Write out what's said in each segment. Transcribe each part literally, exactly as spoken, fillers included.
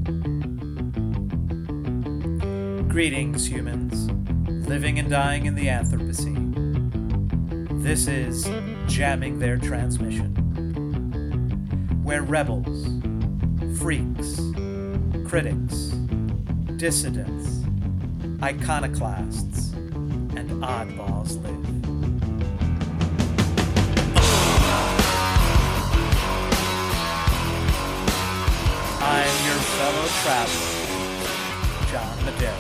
Greetings, humans, living and dying in the Anthropocene. This is Jamming Their Transmission, where rebels, freaks, critics, dissidents, iconoclasts, and oddballs live. I'm your fellow traveler, John Madera.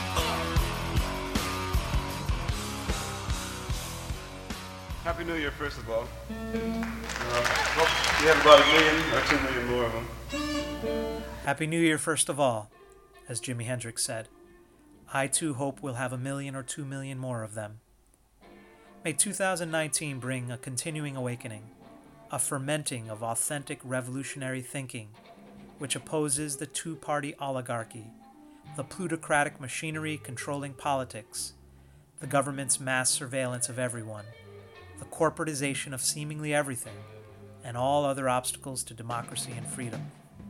Happy New Year, first of all. Uh, hope you have about a million or two million more of them. Happy New Year, first of all, as Jimi Hendrix said. I too hope we'll have a million or two million more of them. May two thousand nineteen bring a continuing awakening, a fermenting of authentic revolutionary thinking, which opposes the two-party oligarchy, the plutocratic machinery controlling politics, the government's mass surveillance of everyone, the corporatization of seemingly everything, and all other obstacles to democracy and freedom.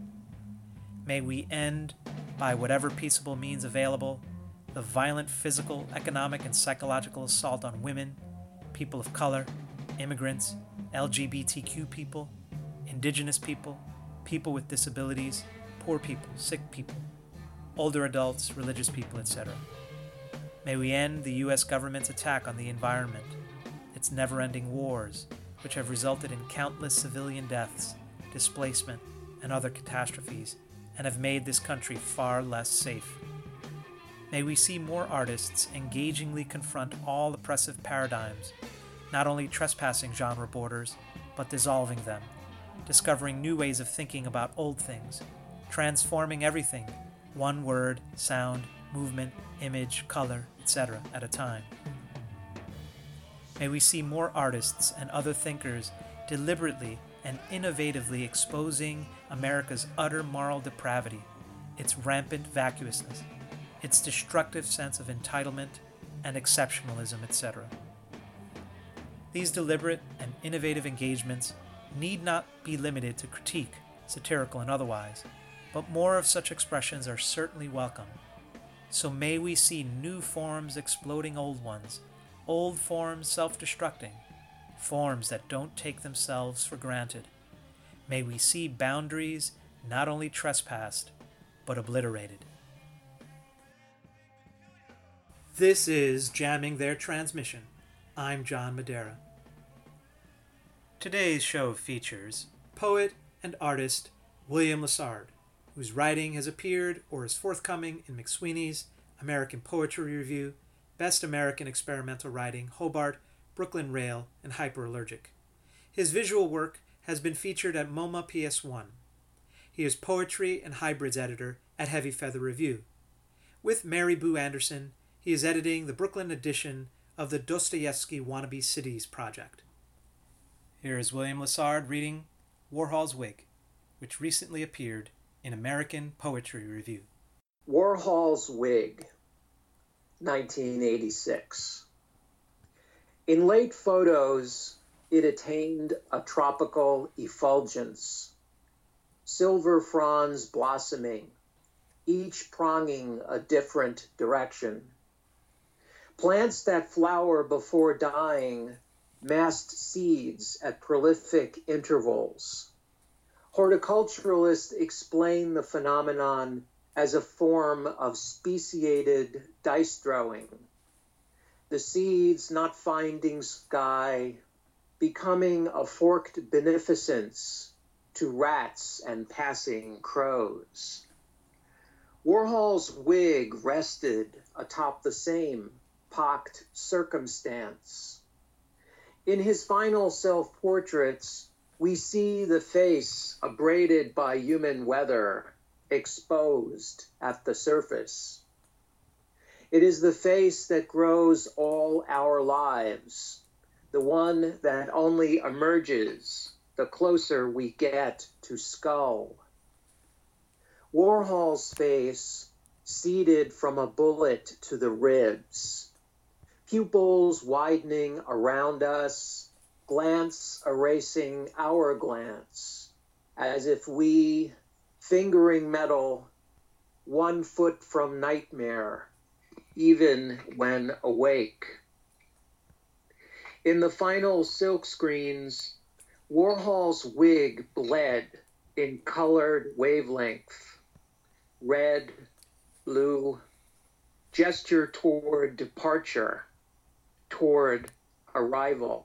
May we end, by whatever peaceable means available, the violent physical, economic, and psychological assault on women, people of color, immigrants, L G B T Q people, indigenous people, people with disabilities, poor people, sick people, older adults, religious people, et cetera. May we end the U S government's attack on the environment, its never-ending wars, which have resulted in countless civilian deaths, displacement, and other catastrophes, and have made this country far less safe. May we see more artists engagingly confront all oppressive paradigms, not only trespassing genre borders, but dissolving them, discovering new ways of thinking about old things, transforming everything, one word, sound, movement, image, color, et cetera, at a time. May we see more artists and other thinkers deliberately and innovatively exposing America's utter moral depravity, its rampant vacuousness, its destructive sense of entitlement and exceptionalism, et cetera. These deliberate and innovative engagements need not be limited to critique, satirical and otherwise, but more of such expressions are certainly welcome. So may we see new forms exploding old ones, old forms self-destructing, forms that don't take themselves for granted. May we see boundaries not only trespassed, but obliterated. This is Jamming Their Transmission. I'm John Madera. Today's show features poet and artist William Lassard, whose writing has appeared or is forthcoming in McSweeney's American Poetry Review, Best American Experimental Writing, Hobart, Brooklyn Rail, and Hyperallergic. His visual work has been featured at MoMA P S one. He is poetry and hybrids editor at Heavy Feather Review. With Mary Boo Anderson, he is editing the Brooklyn edition of the Dostoevsky Wannabe Cities project. Here is William Lassard reading Warhol's Wig, which recently appeared in American Poetry Review. Warhol's Wig, nineteen eighty-six. In late photos, it attained a tropical effulgence, silver fronds blossoming, each pronging a different direction. Plants that flower before dying massed seeds at prolific intervals. Horticulturalists explain the phenomenon as a form of speciated dice throwing, the seeds not finding sky, becoming a forked beneficence to rats and passing crows. Warhol's wig rested atop the same pocked circumstance. In his final self-portraits, we see the face abraded by human weather, exposed at the surface. It is the face that grows all our lives, the one that only emerges the closer we get to skull. Warhol's face, seeded from a bullet to the ribs, pupils widening around us, glance erasing our glance, as if we, fingering metal, one foot from nightmare, even when awake. In the final silk screens, Warhol's wig bled in colored wavelength, red, blue, gesture toward departure, toward arrival.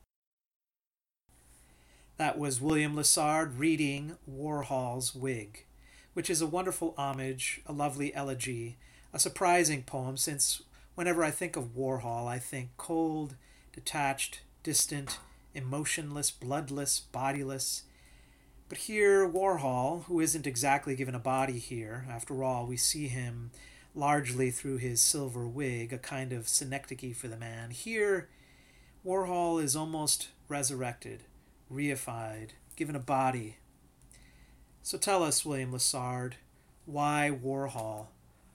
That was William Lessard reading Warhol's Wig, which is a wonderful homage, a lovely elegy, a surprising poem, since whenever I think of Warhol, I think cold, detached, distant, emotionless, bloodless, bodiless. But here, Warhol, who isn't exactly given a body here, after all, we see him largely through his silver wig, a kind of synecdoche for the man. Here, Warhol is almost resurrected, reified, given a body. So tell us, William Lessard, why Warhol?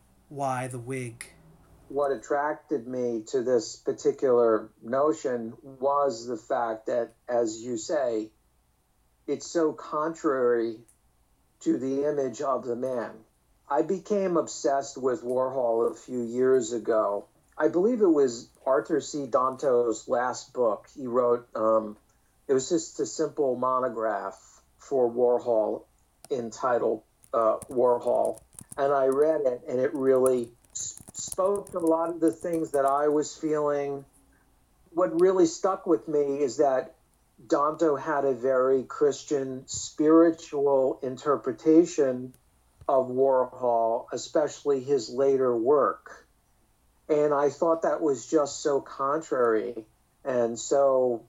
Why the wig? What attracted me to this particular notion was the fact that, as you say, it's so contrary to the image of the man. I became obsessed with Warhol a few years ago. I believe it was Arthur C. Danto's last book. He wrote, um, it was just a simple monograph for Warhol entitled uh, Warhol. And I read it, and it really spoke to a lot of the things that I was feeling. What really stuck with me is that Danto had a very Christian, spiritual interpretation of Warhol, especially his later work. And I thought that was just so contrary and so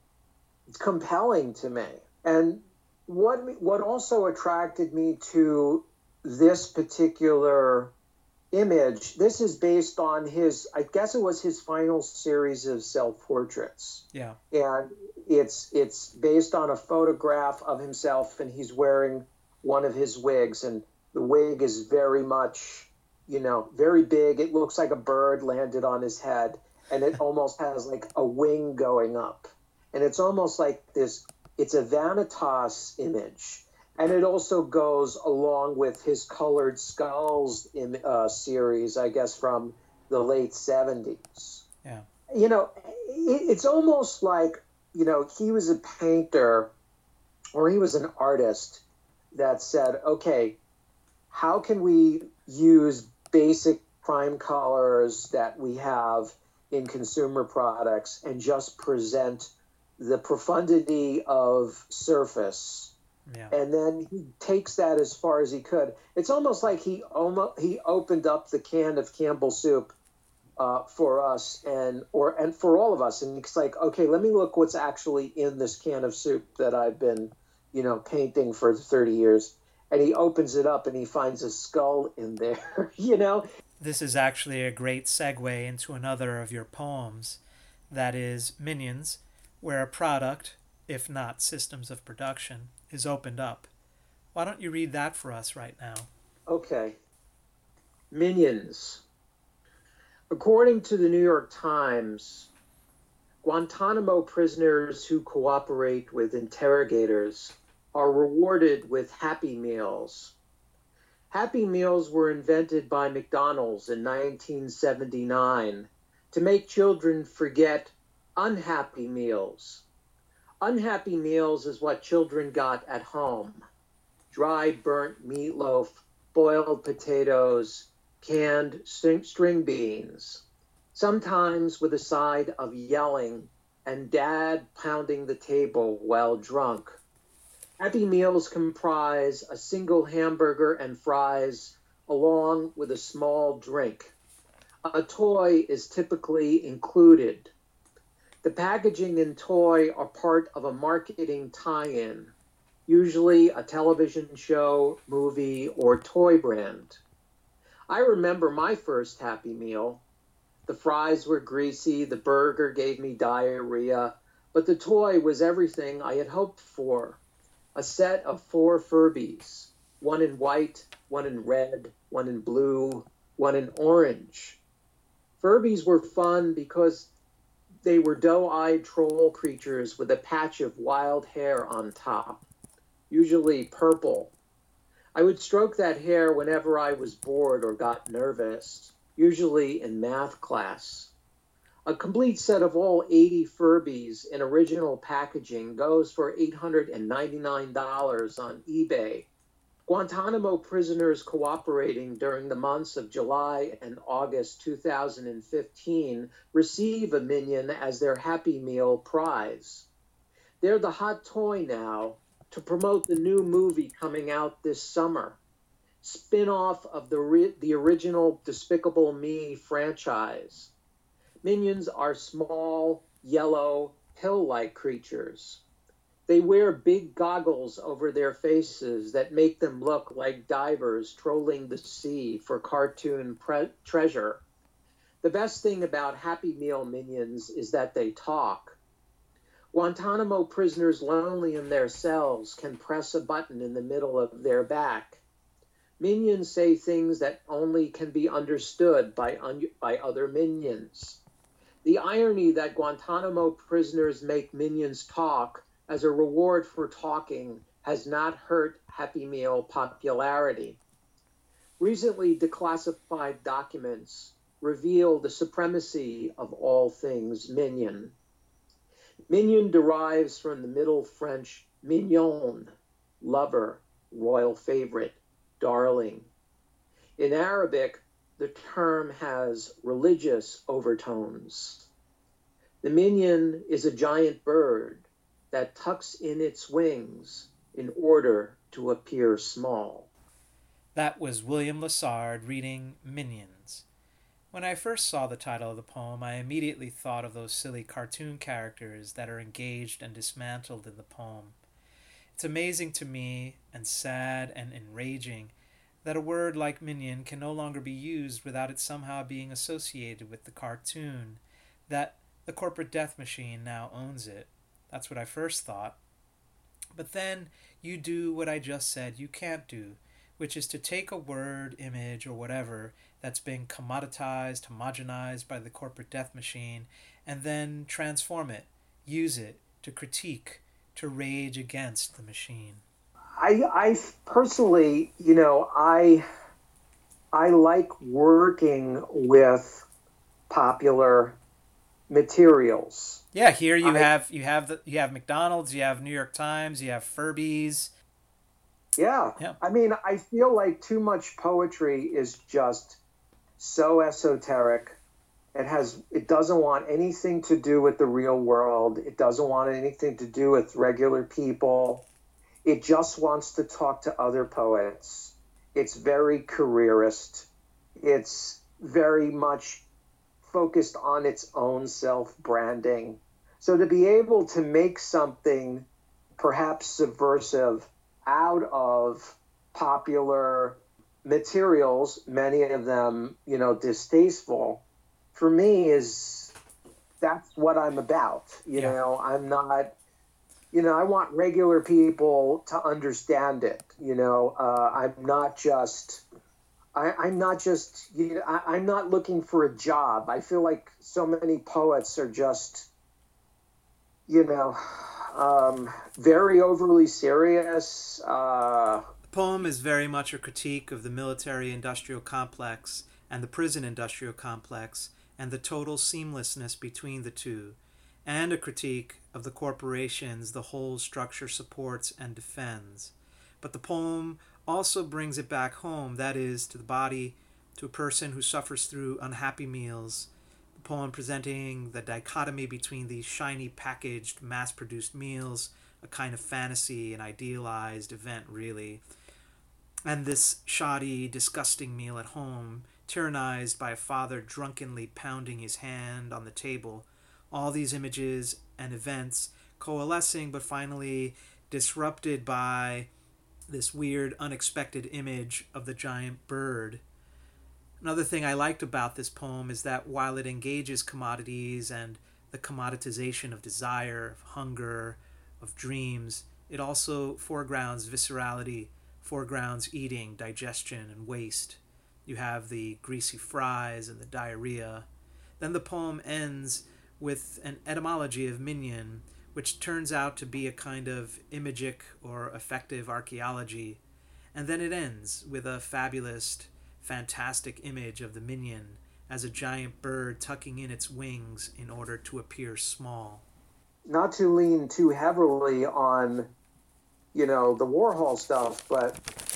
compelling to me. And what what also attracted me to this particular image, this is based on his, I guess it was his final series of self-portraits. Yeah. And it's it's based on a photograph of himself, and he's wearing one of his wigs, and the wig is very much, you know, very big. It looks like a bird landed on his head, and it almost has like a wing going up. And it's almost like this, it's a Vanitas image. And it also goes along with his Colored Skulls in, uh, series, I guess, from the late seventies. Yeah. You know, it, it's almost like, you know, he was a painter or he was an artist that said, okay, how can we use basic prime colors that we have in consumer products and just present the profundity of surface? Yeah. And then he takes that as far as he could. It's almost like he almost he opened up the can of Campbell soup uh, for us and or and for all of us. And it's like, okay, let me look what's actually in this can of soup that I've been, you know, painting for thirty years. And he opens it up and he finds a skull in there, you know? This is actually a great segue into another of your poems, that is Minions, where a product, if not systems of production, is opened up. Why don't you read that for us right now? Okay. Minions. According to the New York Times, Guantanamo prisoners who cooperate with interrogators are rewarded with Happy Meals. Happy Meals were invented by McDonald's in nineteen seventy-nine to make children forget unhappy meals. Unhappy meals is what children got at home. Dry, burnt meatloaf, boiled potatoes, canned string, string beans, sometimes with a side of yelling and dad pounding the table while drunk. Happy Meals comprise a single hamburger and fries along with a small drink. A toy is typically included. The packaging and toy are part of a marketing tie-in, usually a television show, movie, or toy brand. I remember my first Happy Meal. The fries were greasy, the burger gave me diarrhea, but the toy was everything I had hoped for. A set of four Furbies, one in white, one in red, one in blue, one in orange. Furbies were fun because they were doe-eyed troll creatures with a patch of wild hair on top, usually purple. I would stroke that hair whenever I was bored or got nervous, usually in math class. A complete set of all eighty Furbies in original packaging goes for eight hundred ninety-nine dollars on eBay. Guantanamo prisoners cooperating during the months of July and August two thousand fifteen receive a Minion as their Happy Meal prize. They're the hot toy now to promote the new movie coming out this summer, spin-off of the, re- the original Despicable Me franchise. Minions are small, yellow, pill-like creatures. They wear big goggles over their faces that make them look like divers trolling the sea for cartoon pre- treasure. The best thing about Happy Meal Minions is that they talk. Guantanamo prisoners lonely in their cells can press a button in the middle of their back. Minions say things that only can be understood by, un- by other minions. The irony that Guantanamo prisoners make minions talk as a reward for talking has not hurt Happy Meal popularity. Recently declassified documents reveal the supremacy of all things minion. Minion derives from the Middle French mignon, lover, royal favorite, darling. In Arabic, the term has religious overtones. The minion is a giant bird that tucks in its wings in order to appear small. That was William Lassard reading Minions. When I first saw the title of the poem, I immediately thought of those silly cartoon characters that are engaged and dismantled in the poem. It's amazing to me, and sad and enraging, that a word like minion can no longer be used without it somehow being associated with the cartoon, that the corporate death machine now owns it. That's what I first thought. But then you do what I just said you can't do, which is to take a word, image, or whatever that's been commoditized, homogenized by the corporate death machine, and then transform it, use it to critique, to rage against the machine. I, I personally, you know, I, I like working with popular materials. Yeah, here you I, have you have the you have McDonald's, you have New York Times, you have Furbies. Yeah. Yeah. I mean, I feel like too much poetry is just so esoteric. It has it doesn't want anything to do with the real world. It doesn't want anything to do with regular people. It just wants to talk to other poets. It's very careerist. It's very much focused on its own self-branding. So to be able to make something perhaps subversive out of popular materials, many of them, you know, distasteful, for me is, that's what I'm about. You Yeah. know, I'm not, you know, I want regular people to understand it. You know, uh, I'm not just, I, I'm not just, you know, I, I'm not looking for a job. I feel like so many poets are just, you know, um, very overly serious. Uh, The poem is very much a critique of the military-industrial complex and the prison-industrial complex and the total seamlessness between the two, and a critique of the corporations the whole structure supports and defends. But the poem also brings it back home, that is, to the body, to a person who suffers through unhappy meals. The poem presenting the dichotomy between these shiny, packaged, mass-produced meals, a kind of fantasy, an idealized event, really, and this shoddy, disgusting meal at home, tyrannized by a father drunkenly pounding his hand on the table. All these images and events coalescing, but finally disrupted by this weird, unexpected image of the giant bird. Another thing I liked about this poem is that while it engages commodities and the commoditization of desire, of hunger, of dreams, it also foregrounds viscerality, foregrounds eating, digestion, and waste. You have the greasy fries and the diarrhea. Then the poem ends with an etymology of minion, which turns out to be a kind of imagic or affective archaeology. And then it ends with a fabulous, fantastic image of the minion as a giant bird tucking in its wings in order to appear small. Not to lean too heavily on, you know, the Warhol stuff, but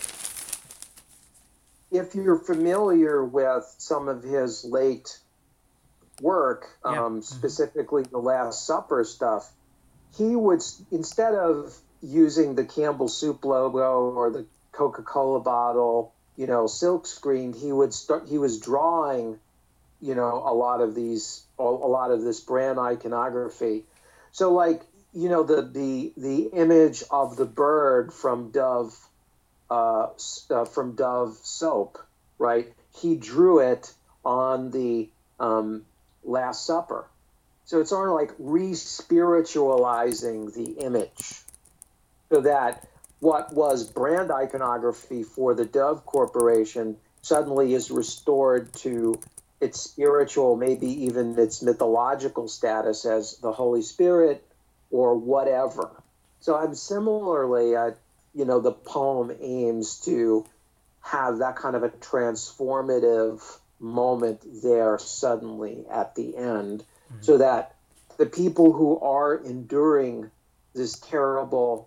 if you're familiar with some of his late work, Yeah. um, Mm-hmm. specifically the Last Supper stuff, he would, instead of using the Campbell Soup logo or the Coca-Cola bottle, you know, silk screened, he would start, he was drawing, you know, a lot of these, a lot of this brand iconography. So like, you know, the, the, the image of the bird from Dove, uh, uh, from Dove soap, right? He drew it on the um, Last Supper. So it's sort of like re-spiritualizing the image so that what was brand iconography for the Dove Corporation suddenly is restored to its spiritual, maybe even its mythological status as the Holy Spirit or whatever. So I'm similarly, uh, you know, the poem aims to have that kind of a transformative moment there suddenly at the end, mm-hmm. so that the people who are enduring this terrible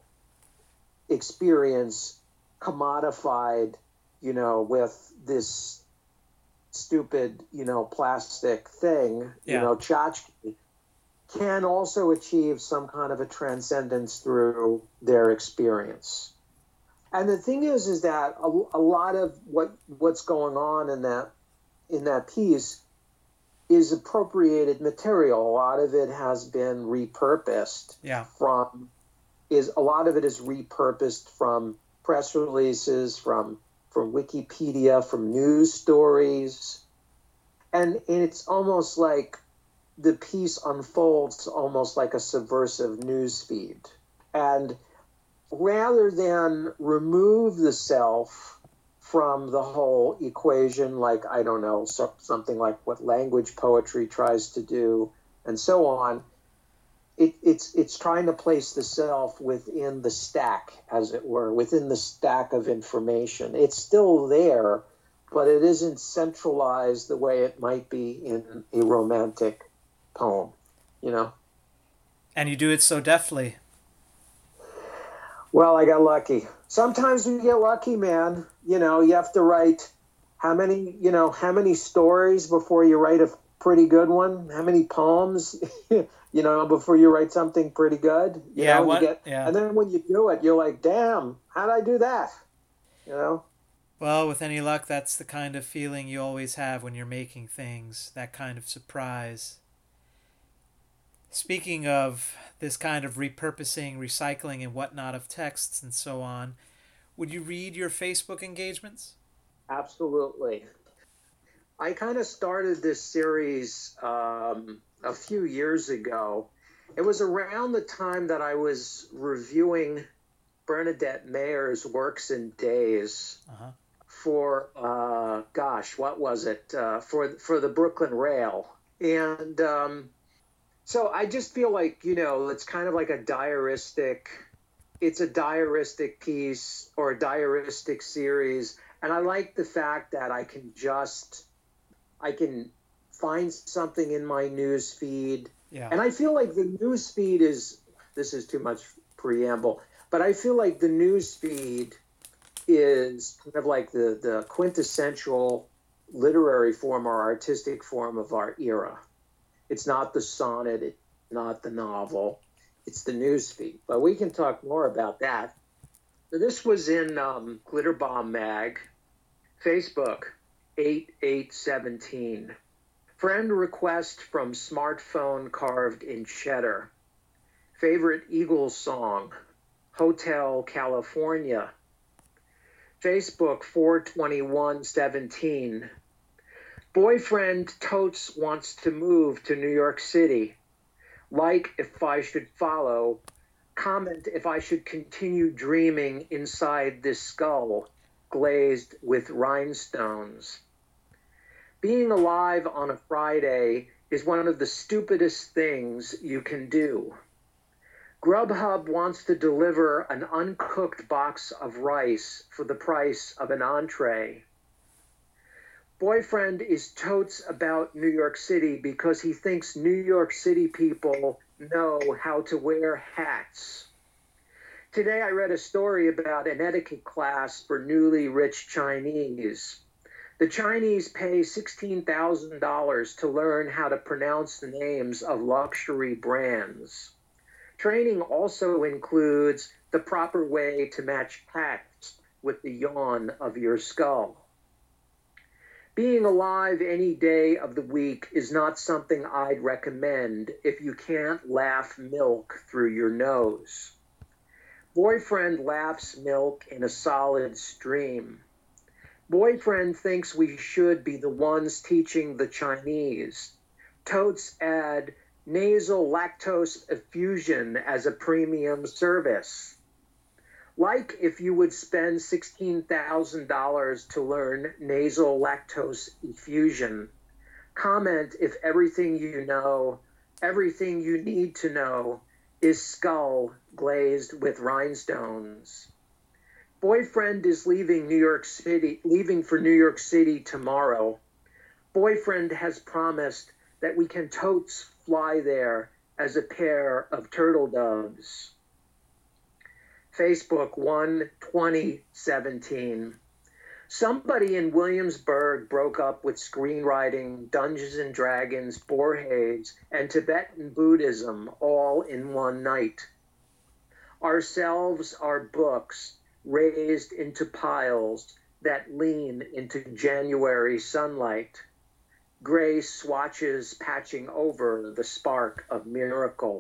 experience commodified, you know, with this stupid, you know, plastic thing, yeah. you know, tchotchke, can also achieve some kind of a transcendence through their experience. And the thing is, is that a, a lot of what what's going on in that in that piece is appropriated material. A lot of it has been repurposed yeah. from is a lot of it is repurposed from press releases, from from Wikipedia, from news stories, and, and it's almost like the piece unfolds almost like a subversive news feed. And rather than remove the self from the whole equation, like, I don't know, so, something like what language poetry tries to do, and so on, it, it's it's trying to place the self within the stack, as it were, within the stack of information. It's still there, but it isn't centralized the way it might be in a romantic poem, you know? And you do it so deftly. Well, I got lucky. Sometimes we get lucky, man. You know, you have to write how many, you know, how many stories before you write a pretty good one? How many poems, you know, before you write something pretty good? You yeah, know, what, you get, yeah. And then when you do it, you're like, damn, how'd I do that? You know? Well, with any luck, that's the kind of feeling you always have when you're making things, that kind of surprise. Speaking of this kind of repurposing, recycling, and whatnot of texts and so on, would you read your Facebook engagements? Absolutely. I kind of started this series um, a few years ago. It was around the time that I was reviewing Bernadette Mayer's Works and Days uh-huh. for, uh, gosh, what was it? Uh, for, for the Brooklyn Rail. And um, so I just feel like, you know, it's kind of like a diaristic, it's a diaristic piece or a diaristic series. And I like the fact that I can just, I can find something in my news feed. Yeah. And I feel like the news feed is, this is too much preamble, but I feel like the news feed is kind of like the, the quintessential literary form or artistic form of our era. It's not the sonnet, it's not the novel, it's the news feed. But we can talk more about that. So this was in um, Glitterbomb Mag, Facebook, eight eight seventeen. Friend request from smartphone carved in cheddar. Favorite Eagles song, Hotel California. Facebook four twenty-one seventeen. Boyfriend totes wants to move to New York City. Like if I should follow. Comment if I should continue dreaming inside this skull, glazed with rhinestones. Being alive on a Friday is one of the stupidest things you can do. Grubhub wants to deliver an uncooked box of rice for the price of an entree. Boyfriend is totes about New York City because he thinks New York City people know how to wear hats. Today I read a story about an etiquette class for newly rich Chinese. The Chinese pay sixteen thousand dollars to learn how to pronounce the names of luxury brands. Training also includes the proper way to match hats with the yawn of your skull. Being alive any day of the week is not something I'd recommend if you can't laugh milk through your nose. Boyfriend laughs milk in a solid stream. Boyfriend thinks we should be the ones teaching the Chinese. Totes add nasal lactose effusion as a premium service. Like if you would spend sixteen thousand dollars to learn nasal lactose effusion. Comment if everything you know, everything you need to know, is skull glazed with rhinestones. Boyfriend is leaving New York City, leaving for New York City tomorrow. Boyfriend has promised that we can totes fly there as a pair of turtle doves. Facebook one twenty seventeen. Somebody in Williamsburg broke up with screenwriting, Dungeons and Dragons, Borges, and Tibetan Buddhism all in one night. Ourselves are books raised into piles that lean into January sunlight. Gray swatches patching over the spark of miracle.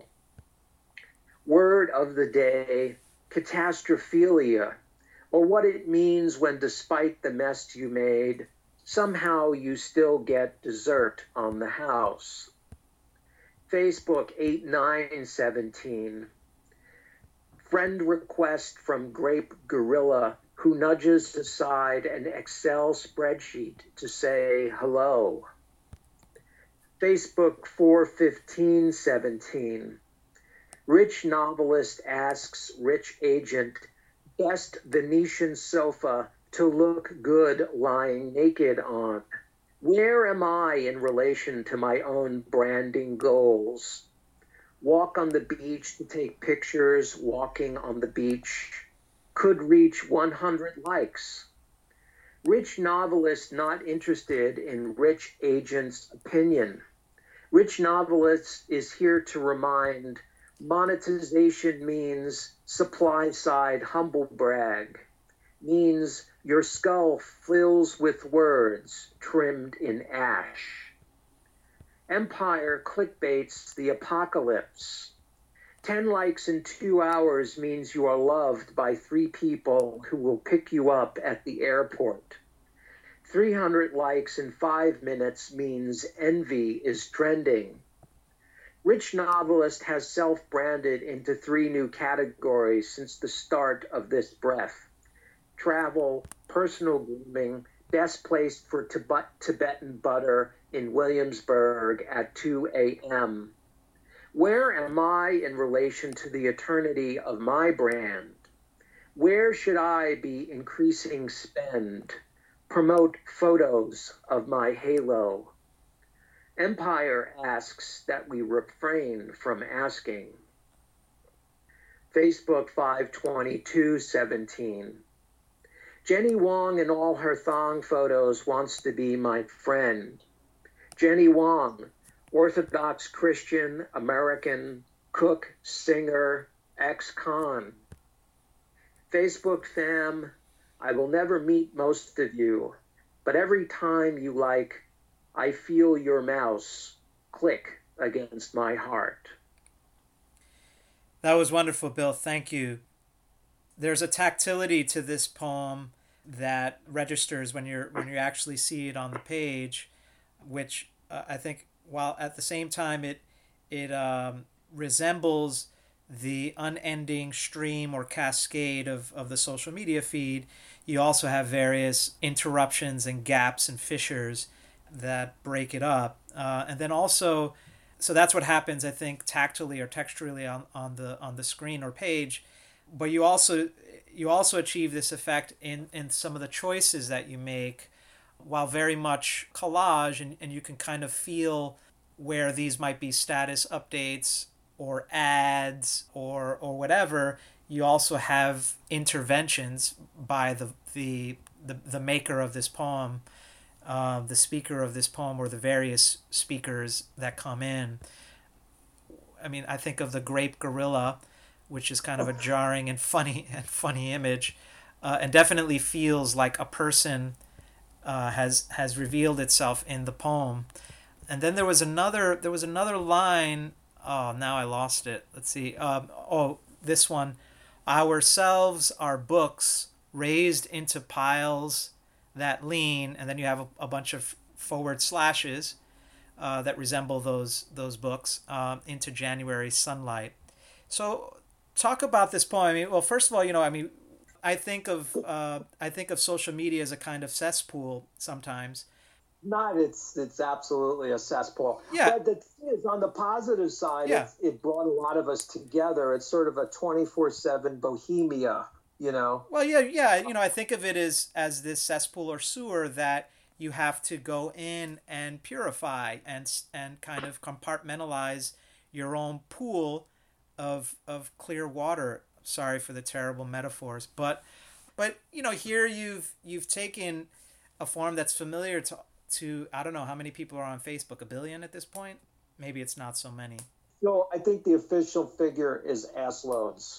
Word of the day, catastrophilia, or what it means when despite the mess you made, somehow you still get dessert on the house. Facebook eight nine seventeen. Friend request from Grape Gorilla, who nudges aside an Excel spreadsheet to say hello. Facebook four fifteen seventeen. Rich novelist asks rich agent, best Venetian sofa to look good lying naked on. Where am I in relation to my own branding goals? Walk on the beach to take pictures walking on the beach. Could reach one hundred likes. Rich novelist not interested in rich agent's opinion. Rich novelist is here to remind monetization means supply side humble brag, means your skull fills with words trimmed in ash. Empire clickbaits the apocalypse. Ten likes in two hours means you are loved by three people who will pick you up at the airport. three hundred likes in five minutes means envy is trending. Rich novelist has self-branded into three new categories since the start of this breath. Travel, personal grooming, best placed for Tibet- Tibetan butter in Williamsburg at two a.m. Where am I in relation to the eternity of my brand? Where should I be increasing spend? Promote photos of my halo. Empire asks that we refrain from asking. Facebook five twenty-two seventeen. Jenny Wong in all her thong photos wants to be my friend. Jenny Wong, Orthodox Christian, American, cook, singer, ex-con. Facebook fam, I will never meet most of you, but every time you like, I feel your mouse click against my heart. That was wonderful, Bill. Thank you. There's a tactility to this poem that registers when you're when you actually see it on the page, which uh, I think, while at the same time it it um, resembles the unending stream or cascade of, of the social media feed, you also have various interruptions and gaps and fissures that break it up. Uh, and then also, So that's what happens, I think, tactily or texturally on, on the on the screen or page. But you also you also achieve this effect in, in some of the choices that you make, while very much collage, and, and you can kind of feel where these might be status updates or ads or or whatever. You also have interventions by the the the, the maker of this poem, uh, the speaker of this poem, or the various speakers that come in. I mean, I think of the grape gorilla, which is kind of a jarring and funny and funny image, uh, and definitely feels like a person uh, has has revealed itself in the poem. And then there was another there was another line. Oh, now I lost it. Let's see. Um, oh, this one. Ourselves are books raised into piles that lean, and then you have a, a bunch of forward slashes uh, that resemble those those books um, into January sunlight. So, talk about this poem. I mean, well, first of all, you know, I mean, I think of uh, I think of social media as a kind of cesspool sometimes. Not, it's it's absolutely a cesspool. Yeah. But the thing is, on the positive side, Yeah. it, it brought a lot of us together. It's sort of a twenty-four seven bohemia, you know? Well, yeah, yeah. You know, I think of it as as this cesspool or sewer that you have to go in and purify and and kind of compartmentalize your own pool of of clear water. Sorry for the terrible metaphors, but but you know, here you've you've taken a form that's familiar to to I don't know how many people are on Facebook, a billion at this point. Maybe it's not so many. So I think the official figure is ass loads.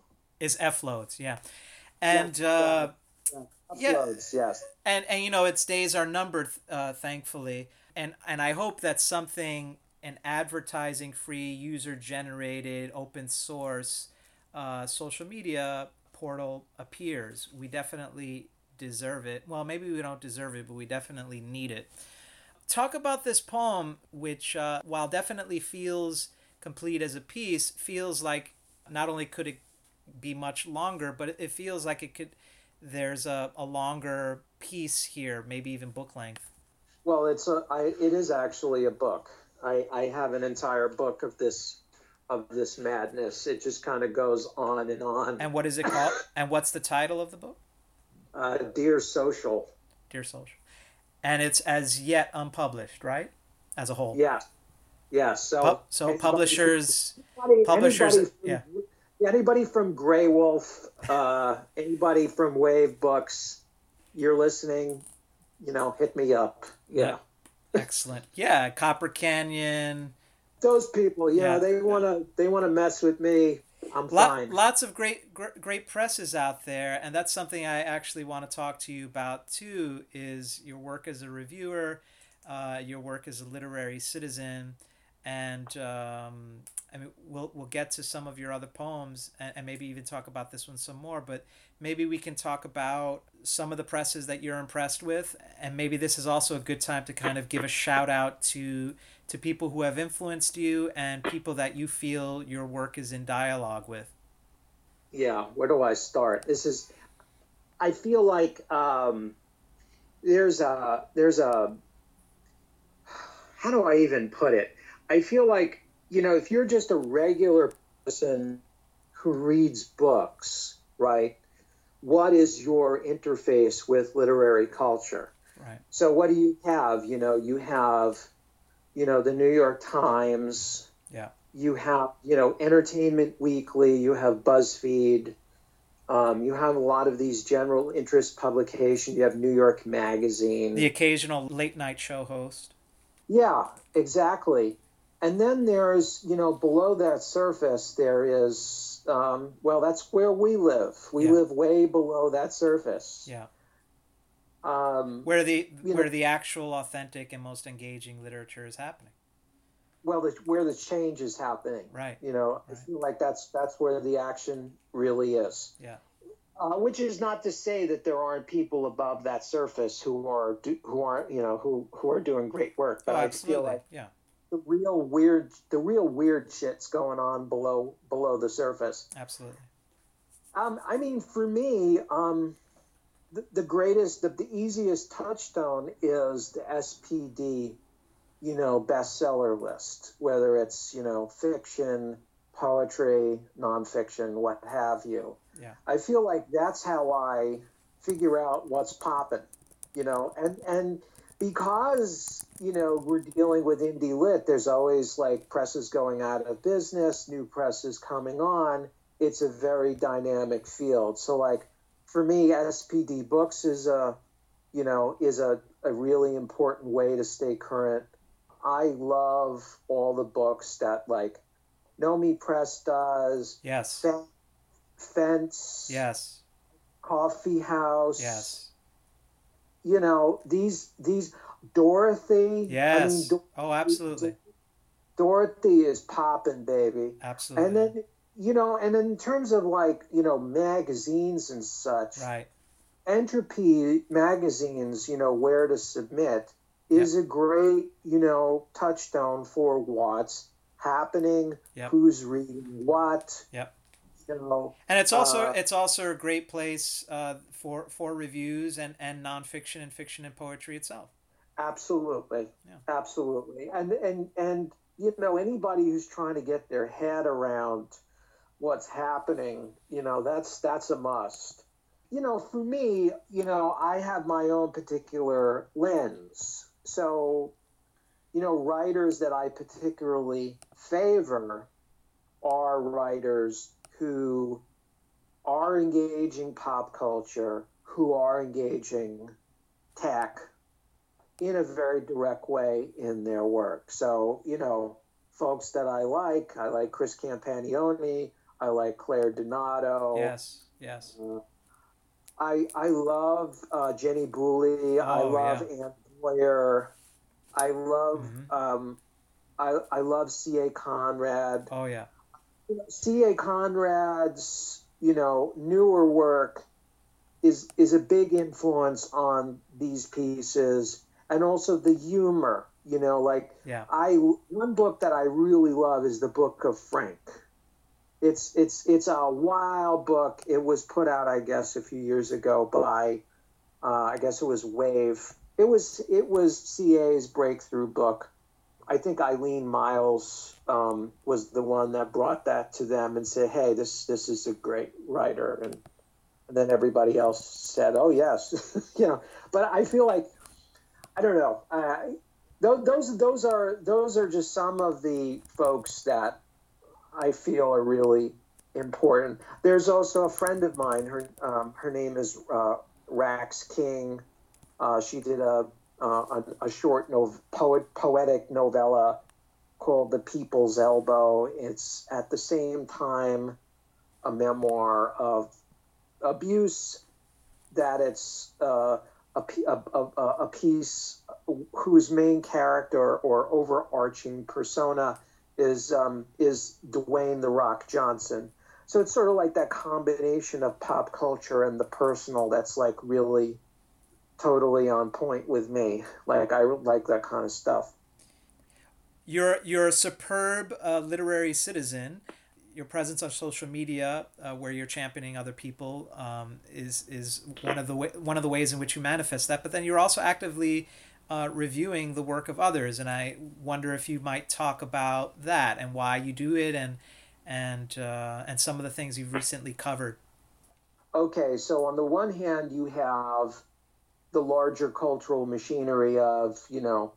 Is F loads, yeah, and Yeah, uh, yeah, yeah. Loads, yes. and and you know, its days are numbered, uh, thankfully, and and I hope that something, an advertising free, user generated, open source uh, social media portal appears. We definitely deserve it. Well, maybe we don't deserve it, but we definitely need it. Talk about this poem, which uh, while definitely feels complete as a piece, feels like not only could it be much longer, but it feels like it could there's a, a longer piece here, maybe even book length. Well, it's a, I, it is actually a book. I, I have an entire book of this of this madness. It just kind of goes on and on. And what is it called? And what's the title of the book? Uh, Dear Social. Dear Social. And it's as yet unpublished, right? As a whole. Yeah. Yeah. So, Pu- so anybody- publishers, anybody- publishers, anybody from, yeah. Anybody from Grey Wolf, uh, anybody from Wave Books, you're listening, you know, hit me up. Yeah. Excellent. Yeah. Copper Canyon. Those people, you Yeah. know, they want to, they want to mess with me. I'm Lot, fine. lots of great, gr- great presses out there, and that's something I actually want to talk to you about too. Is your work as a reviewer, uh, your work as a literary citizen, and um, I mean, we'll we'll get to some of your other poems, and, and maybe even talk about this one some more. But maybe we can talk about some of the presses that you're impressed with, and maybe this is also a good time to kind of give a shout out to. to people who have influenced you and people that you feel your work is in dialogue with. Yeah, where do I start? This is, I feel like um, there's a, there's a, how do I even put it? I feel like, you know, if you're just a regular person who reads books, right, what is your interface with literary culture? Right. So what do you have? You know, you have, you know, the New York Times. Yeah. You have, you know, Entertainment Weekly. You have BuzzFeed. Um, you have a lot of these general interest publications. You have New York Magazine. The occasional late night show host. Yeah, exactly. And then there's, you know, below that surface, there is, um, well, that's where we live. We Yeah. live way below that surface. Yeah. Um, Where the you where know, the actual authentic and most engaging literature is happening. well, the, where the change is happening. Right. You know, Right. I feel like that's that's where the action really is. Yeah. Uh, which is not to say that there aren't people above that surface who are do, who aren't you know who who are doing great work. But Oh, I absolutely. feel like Yeah. the real weird the real weird shit's going on below below the surface. Absolutely. Um, I mean, for me, um, the, the greatest, the, the easiest touchstone is the S P D you know, bestseller list, whether it's, you know, fiction, poetry, nonfiction, what have you. Yeah. I feel like that's how I figure out what's popping, you know, and, and because, you know, we're dealing with indie lit, there's always like presses going out of business, new presses coming on. It's a very dynamic field. So like for me, S P D Books is a, you know, is a, a really important way to stay current. I love all the books that like Nomi Press does. Yes. Fen- Fence. Yes. Coffee House. Yes. You know, these, these, Dorothy. Yes. I mean, Dor- oh, absolutely. Dorothy is popping, baby. Absolutely. And then, you know, and in terms of like, you know, magazines and such. Right. Entropy magazines, you know, where to submit is yep. a great, you know, touchstone for what's happening, yep. who's reading what. Yep. You know, and it's also uh, it's also a great place uh, for for reviews and, and nonfiction and fiction and poetry itself. Absolutely, yeah. absolutely, and and and you know, anybody who's trying to get their head around what's happening, you know, that's that's a must. You know, for me, you know, I have my own particular lens. So, you know, writers that I particularly favor are writers who are engaging pop culture, who are engaging tech in a very direct way in their work. So, you know, folks that I like, I like Chris Campagnoni, I like Claire Donato. Yes, yes. Uh, I I love uh, Jenny Booley. Oh, I love yeah. Ann Boyer. I love mm-hmm. um, I I love C A Conrad. Oh yeah. C A Conrad's, you know, newer work is is a big influence on these pieces, and also the humor. You know, like yeah. I one book that I really love is the Book of Frank. It's it's it's a wild book. It was put out, I guess, a few years ago by, uh, I guess it was Wave. It was it was C A's breakthrough book. I think Eileen Miles um, was the one that brought that to them and said, "Hey, this this is a great writer," and, and then everybody else said, "Oh yes," you know. But I feel like I don't know. Uh, those those those are those are just some of the folks that I feel are really important. There's also a friend of mine. Her um, her name is uh, Rax King. Uh, she did a uh, a, a short nov- poet poetic novella called The People's Elbow. It's at the same time a memoir of abuse. That it's uh, a, a, a a piece whose main character or overarching persona is um, is Dwayne The Rock Johnson. So it's sort of like that combination of pop culture and the personal that's like really totally on point with me. Like I like that kind of stuff. You're you're a superb uh, literary citizen. Your presence on social media, uh, where you're championing other people, um, is is one of the way, one of the ways in which you manifest that. But then you're also actively Uh, reviewing the work of others, and I wonder if you might talk about that and why you do it, and and uh, and some of the things you've recently covered. Okay, so on the one hand, you have the larger cultural machinery of, you know,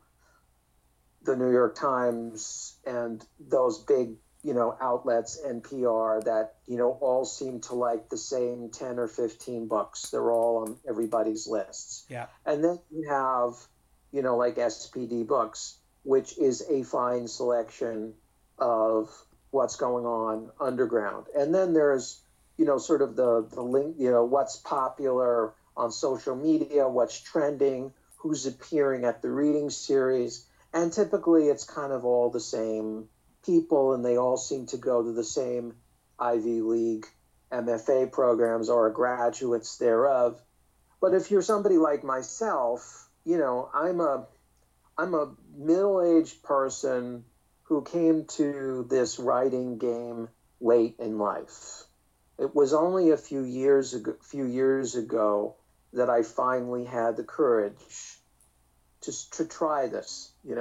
the New York Times and those big, you know, outlets, N P R, that, you know, all seem to like the same ten or fifteen books. They're all on everybody's lists. Yeah. And then you have, you know, like S P D Books, which is a fine selection of what's going on underground. And then there's, you know, sort of the, the link, you know, what's popular on social media, what's trending, who's appearing at the reading series. And typically it's kind of all the same people, and they all seem to go to the same Ivy League M F A programs or graduates thereof. But if you're somebody like myself, you know, I'm a I'm a middle-aged person who came to this writing game late in life. It was only a few years ago, few years ago that I finally had the courage to to try this, you know.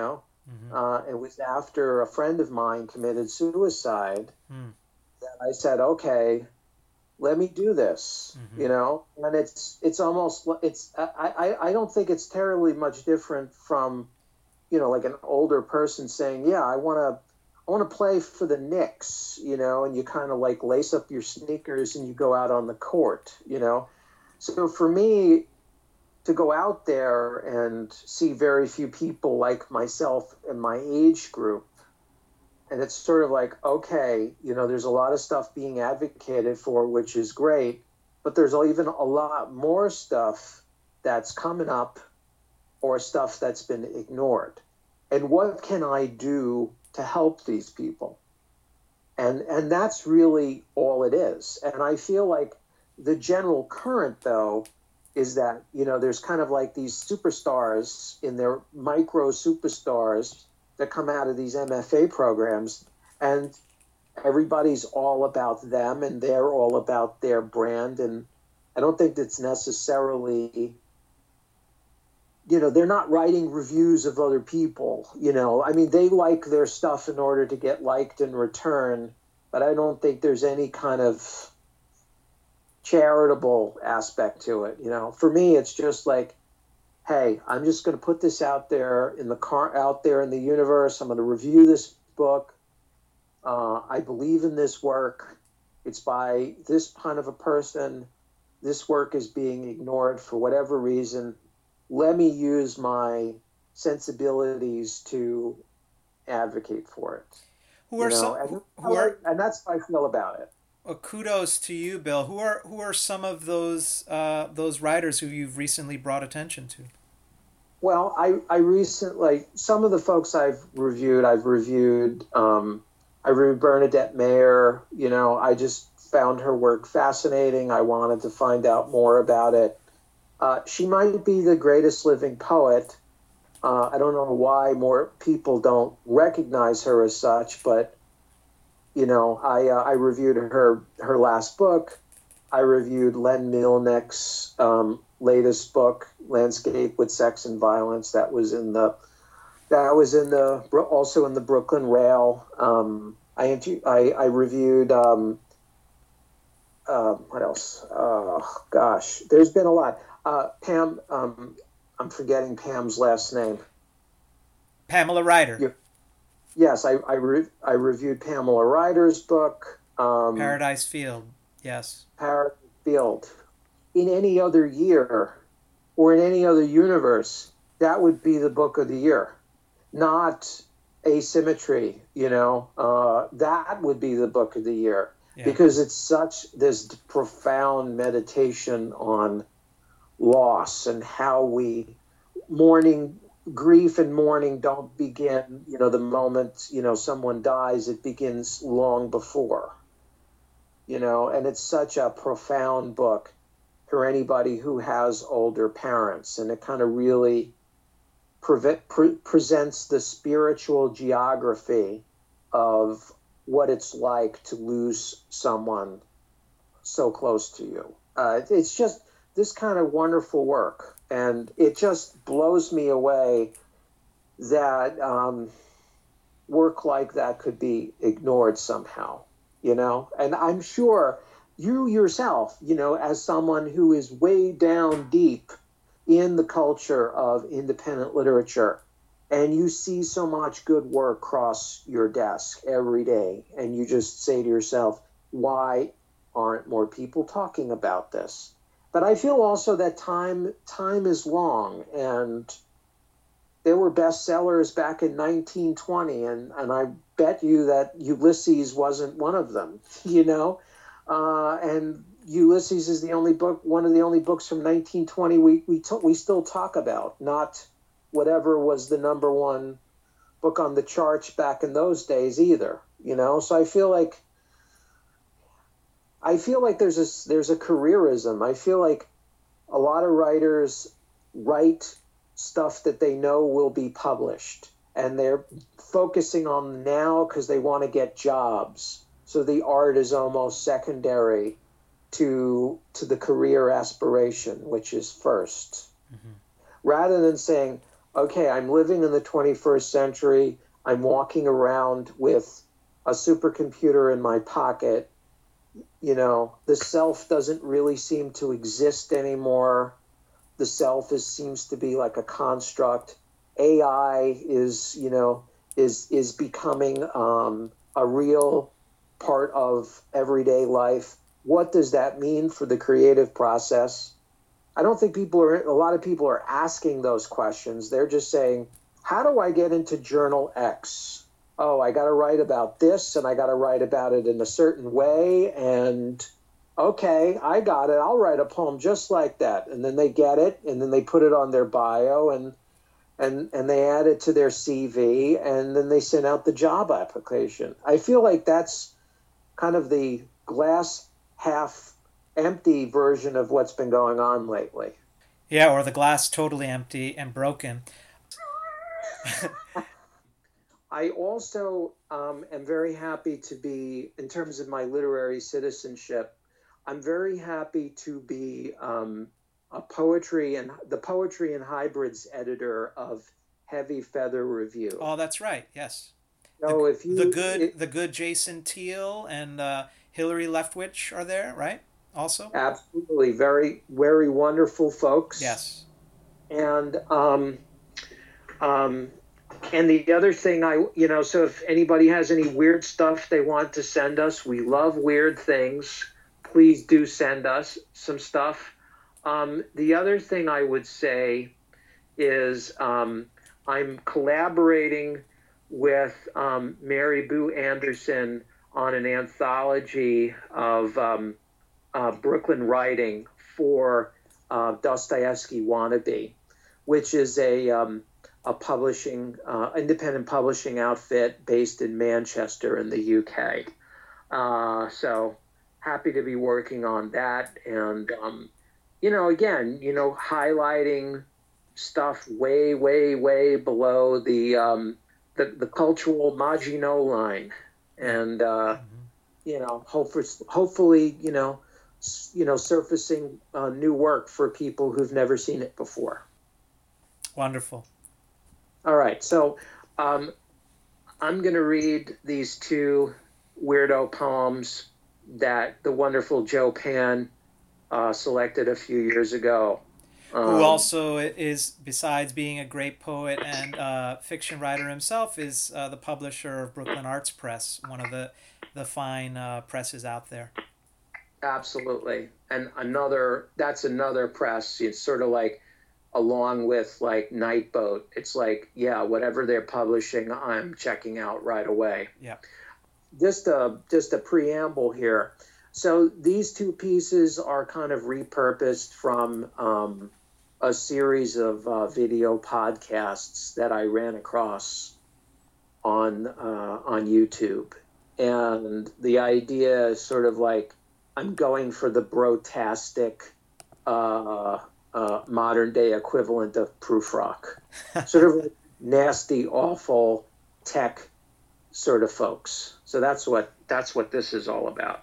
Mm-hmm. Uh, it was after a friend of mine committed suicide Mm. that I said, okay, let me do this, Mm-hmm. you know? And it's, it's almost, it's, I, I, I don't think it's terribly much different from, you know, like an older person saying, yeah, I want to, I want to play for the Knicks, you know, and you kind of like lace up your sneakers and you go out on the court, you know? So for me, to go out there and see very few people like myself in my age group, and it's sort of like, okay, you know, there's a lot of stuff being advocated for, which is great, but there's even a lot more stuff that's coming up or stuff that's been ignored. And what can I do to help these people? And and that's really all it is. And I feel like the general current, though, is that, you know, there's kind of like these superstars in their micro superstars that come out of these M F A programs, and everybody's all about them and they're all about their brand. And I don't think that's necessarily, you know, they're not writing reviews of other people, you know. I mean, they like their stuff in order to get liked in return, but I don't think there's any kind of charitable aspect to it, you know. For me, it's just like, hey, I'm just going to put this out there in the car, out there in the universe. I'm going to review this book. Uh, I believe in this work. It's by this kind of a person. This work is being ignored for whatever reason. Let me use my sensibilities to advocate for it. Who You are know, some? and, Who, who are? and that's how I feel about it. Well, kudos to you, Bill. Who are who are some of those uh, those writers who you've recently brought attention to? Well, I I recently, some of the folks I've reviewed, I've reviewed. Um, I reviewed Bernadette Mayer. You know, I just found her work fascinating. I wanted to find out more about it. Uh, she might be the greatest living poet. Uh, I don't know why more people don't recognize her as such, but you know, I uh, I reviewed her her last book. I reviewed Len Milnick's um, latest book, Landscape with Sex and Violence. That was in the that was in the also in the Brooklyn Rail. Um, I, I I reviewed um, uh, what else? Oh gosh, there's been a lot. Uh, Pam, um, I'm forgetting Pam's last name. Pamela Ryder. You, yes, I I, re, I reviewed Pamela Ryder's book. Um, Paradise Field. Yes. Paradise Field. In any other year or in any other universe, that would be the book of the year, not Asymmetry. You know, uh, that would be the book of the year yeah. because it's such this profound meditation on loss and how we mourning. Grief and mourning don't begin, you know, the moment, you know, someone dies, it begins long before, you know, and it's such a profound book for anybody who has older parents. And it kind of really pre- pre- presents the spiritual geography of what it's like to lose someone so close to you. Uh, it's just this kind of wonderful work. And it just blows me away that um, work like that could be ignored somehow, you know? And I'm sure you yourself, you know, as someone who is way down deep in the culture of independent literature, and you see so much good work cross your desk every day, and you just say to yourself, why aren't more people talking about this? But I feel also that time time is long, and there were bestsellers back in nineteen twenty, and, and I bet you that Ulysses wasn't one of them, you know? Uh, and Ulysses is the only book, one of the only books from nineteen twenty we we, t- we still talk about, not whatever was the number one book on the charts back in those days either, you know? So I feel like I feel like there's a, there's a careerism. I feel like a lot of writers write stuff that they know will be published, and they're focusing on now because they want to get jobs. So the art is almost secondary to to the career aspiration, which is first. Mm-hmm. Rather than saying, okay, I'm living in the twenty-first century. I'm walking around with a supercomputer in my pocket. You know, the self doesn't really seem to exist anymore. The self is seems to be like a construct. A I is, you know, is is becoming um, a real part of everyday life. What does that mean for the creative process? I don't think people are, a lot of people are asking those questions. They're just saying, how do I get into journal X? Oh, I got to write about this and I got to write about it in a certain way. And okay, I got it. I'll write a poem just like that. And then they get it and then they put it on their bio and and and they add it to their C V and then they send out the job application. I feel like that's kind of the glass half empty version of what's been going on lately. Yeah, or the glass totally empty and broken. I also um, am very happy to be, in terms of my literary citizenship, I'm very happy to be um, a poetry and the poetry and hybrids editor of Heavy Feather Review. Oh, that's right. Yes. So the, if you, the good, it, the good Jason Teal and uh, Hillary Leftwich are there, right? Also. Absolutely, very, very wonderful folks. Yes. And um, um, and the other thing, I you know, so if anybody has any weird stuff they want to send us, we love weird things. Please do send us some stuff. Um, the other thing I would say is um, I'm collaborating with um, Mary Boo Anderson on an anthology of um, uh, Brooklyn writing for uh, Dostoevsky Wannabe, which is a um, a publishing uh, independent publishing outfit based in Manchester in the U K. Uh, so happy to be working on that, and um, you know, again, you know, highlighting stuff way, way, way below the um, the, the cultural Maginot line, and uh, mm-hmm. you know, hopefully, hopefully, you know, you know, surfacing uh, new work for people who've never seen it before. Wonderful. All right, so um, I'm going to read these two weirdo poems that the wonderful Joe Pan uh, selected a few years ago. Um, Who also is, besides being a great poet and uh, fiction writer himself, is uh, the publisher of Brooklyn Arts Press, one of the the fine uh, presses out there. Absolutely, and another that's another press. It's sort of like, along with like Nightboat, it's like, yeah, whatever they're publishing, I'm checking out right away. Yeah. Just a just a preamble here. So these two pieces are kind of repurposed from um, a series of uh, video podcasts that I ran across on uh, on YouTube, and the idea is sort of like I'm going for the brotastic, uh, uh, modern day equivalent of proof rock, sort of like nasty, awful tech sort of folks. So that's what that's what this is all about.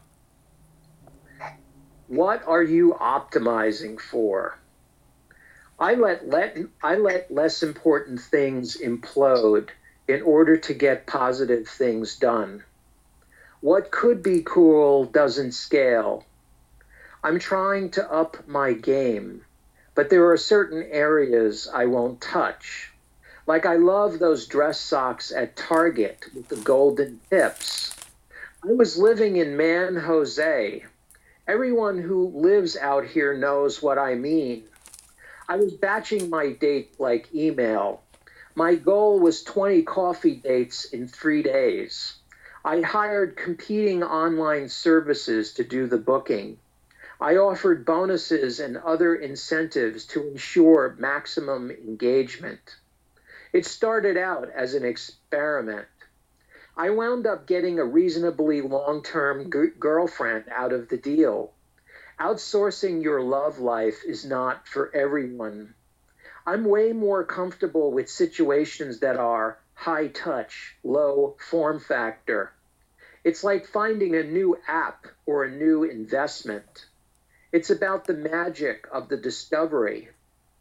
What are you optimizing for? I let let I let less important things implode in order to get positive things done. What could be cool doesn't scale. I'm trying to up my game, but there are certain areas I won't touch. Like I love those dress socks at Target with the golden tips. I was living in Man Jose. Everyone who lives out here knows what I mean. I was batching my date like email. My goal was twenty coffee dates in three days. I hired competing online services to do the booking. I offered bonuses and other incentives to ensure maximum engagement. It started out as an experiment. I wound up getting a reasonably long-term g- girlfriend out of the deal. Outsourcing your love life is not for everyone. I'm way more comfortable with situations that are high touch, low form factor. It's like finding a new app or a new investment. It's about the magic of the discovery.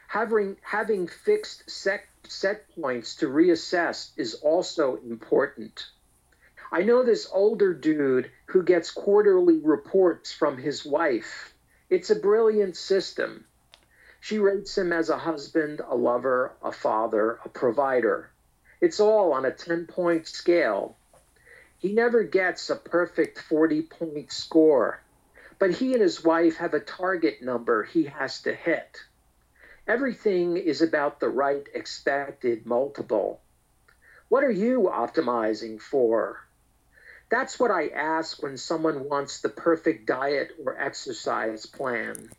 Having, having fixed set, set points to reassess is also important. I know this older dude who gets quarterly reports from his wife. It's a brilliant system. She rates him as a husband, a lover, a father, a provider. It's all on a ten-point scale. He never gets a perfect forty-point score, but he and his wife have a target number he has to hit. Everything is about the right expected multiple. What are you optimizing for? That's what I ask when someone wants the perfect diet or exercise plan.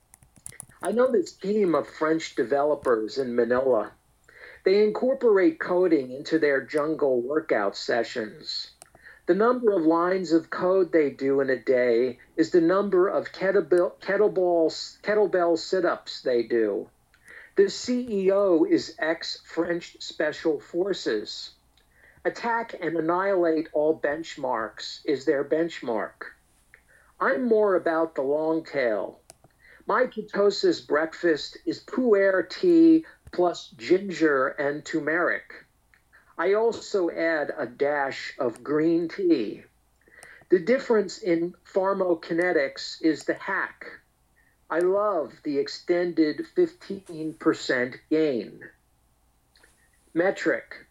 I know this team of French developers in Manila. They incorporate coding into their jungle workout sessions. The number of lines of code they do in a day is the number of kettlebell, kettlebell, kettlebell sit-ups they do. The C E O is ex-French Special Forces. Attack and annihilate all benchmarks is their benchmark. I'm more about the long tail. My ketosis breakfast is pu'er tea plus ginger and turmeric. I also add a dash of green tea. The difference in pharmacokinetics is the hack. I love the extended fifteen percent gain. Metric.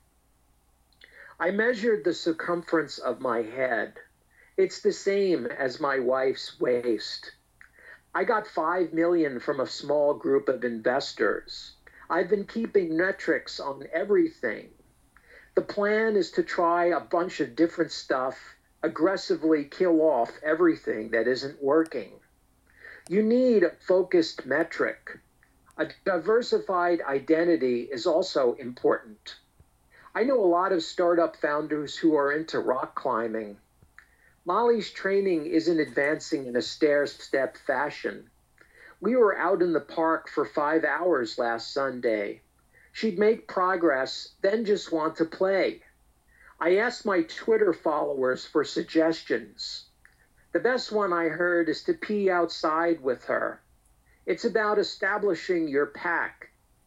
I measured the circumference of my head. It's the same as my wife's waist. I got five million from a small group of investors. I've been keeping metrics on everything. The plan is to try a bunch of different stuff, aggressively kill off everything that isn't working. You need a focused metric. A diversified identity is also important. I know a lot of startup founders who are into rock climbing. Molly's training isn't advancing in a stair-step fashion. We were out in the park for five hours last Sunday. She'd make progress, then just want to play. I asked my Twitter followers for suggestions. The best one I heard is to pee outside with her. It's about establishing your pack.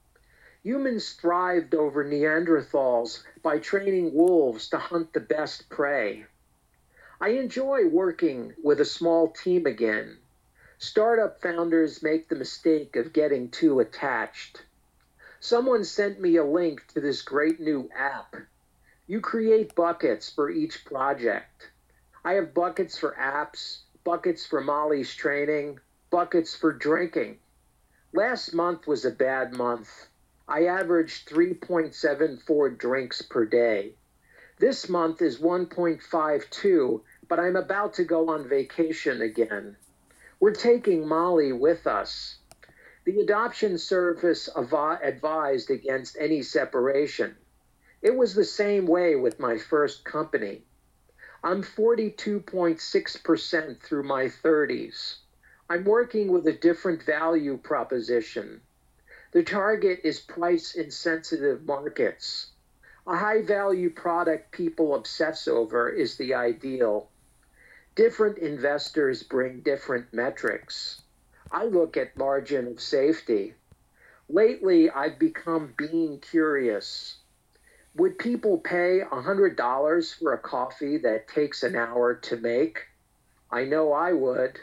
Humans thrived over Neanderthals by training wolves to hunt the best prey. I enjoy working with a small team again. Startup founders make the mistake of getting too attached. Someone sent me a link to this great new app. You create buckets for each project. I have buckets for apps, buckets for Molly's training, buckets for drinking. Last month was a bad month. I averaged three point seven four drinks per day. This month is one point five two, but I'm about to go on vacation again. We're taking Molly with us. The adoption service av- advised against any separation. It was the same way with my first company. I'm forty-two point six percent through my thirties. I'm working with a different value proposition. The target is price-insensitive markets. A high-value product people obsess over is the ideal. Different investors bring different metrics. I look at margin of safety. Lately, I've become being curious. Would people pay one hundred dollars for a coffee that takes an hour to make? I know I would.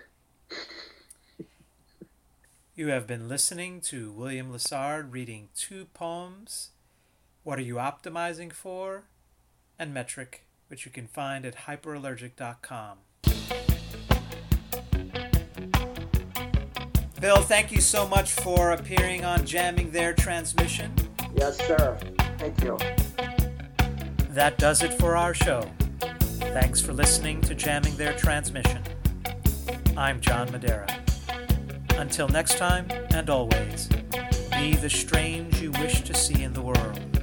You have been listening to William Lassard reading two poems, What Are You Optimizing For? And Metric, which you can find at hyperallergic dot com. Bill, thank you so much for appearing on Jamming Their Transmission. Yes, sir. Thank you. That does it for our show. Thanks for listening to Jamming Their Transmission. I'm John Madera. Until next time, and always, be the strange you wish to see in the world.